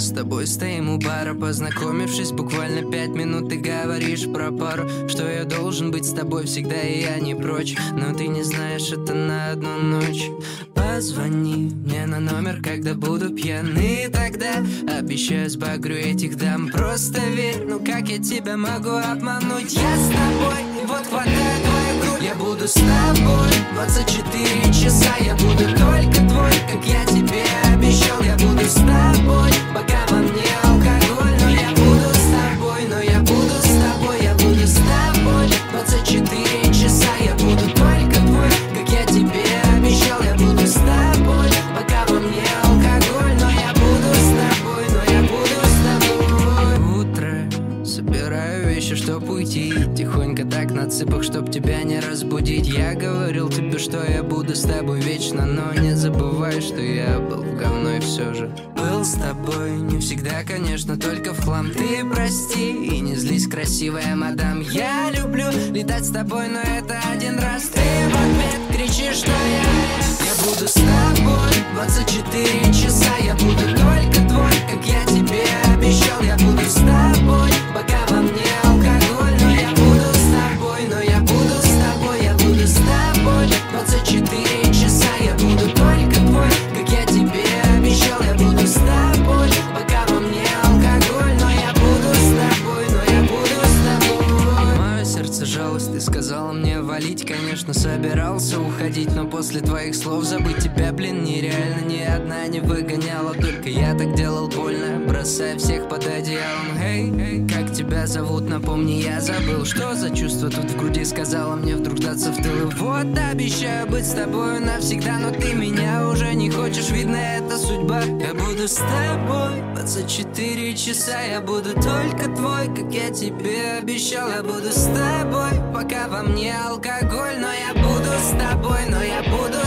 с тобой стоим у бара, познакомившись буквально 5 минут, ты говоришь про пару, что я должен быть с тобой всегда, и я не прочь. Но ты не знаешь, это на одну ночь. Позвони мне на номер, когда буду пьяный, тогда обещаю, сбагрю этих дам. Просто верь, ну как я тебя могу обмануть? Я с тобой, вот хватай твою грудь. Я буду с тобой 24 часа. Я буду только твой, как я тебе обещал. Я буду с тобой, пока во мне алкоголь. Но я буду с тобой, но я буду с тобой. Я буду с тобой 24 часа. Я буду только твой, как я тебе обещал. Я буду с тобой, пока во мне алкоголь. Но я буду с тобой, но я буду с тобой. Утро, собираю вещи, чтоб уйти. Тихонько так на цыпах, чтоб тебя не разбудить. Я говорил тебе, что я буду с тобой вечно, но не забывай, что я был в говно и все же был с тобой. Не всегда, конечно, только в хлам. Ты прости и не злись, красивая мадам. Я люблю летать с тобой, но это один раз. Ты в ответ кричишь, что я буду с тобой 24 часа. Я буду только твой, как я тебе обещал. Я буду с тобой, пока во мне алкоголь. Но я буду с тобой, но я буду с тобой. Я буду с тобой 24 часа. Я буду только твой, как я тебе обещал. Я буду с тобой, пока во мне алкоголь. Но я буду с тобой, но я буду с тобой. Мое сердце жалость, ты сказала мне валить. Конечно, собирался уходить, но после твоих слов забыть тебя, блин, нереально. Ни одна не выгоняла, только я так делал больно, бросая всех под одеялом. Эй, как тебя зовут, напомни, я забыл. Что за чувство тут в груди, сказала мне вдруг даться в тыл. И вот обещаю быть с тобой навсегда, но ты меня уже не хочешь, видно, это судьба. Я буду с тобой 24 часа. Я буду только твой, как я тебе обещал. Я буду с тобой, пока во мне алкоголь. Но я буду с тобой, но я буду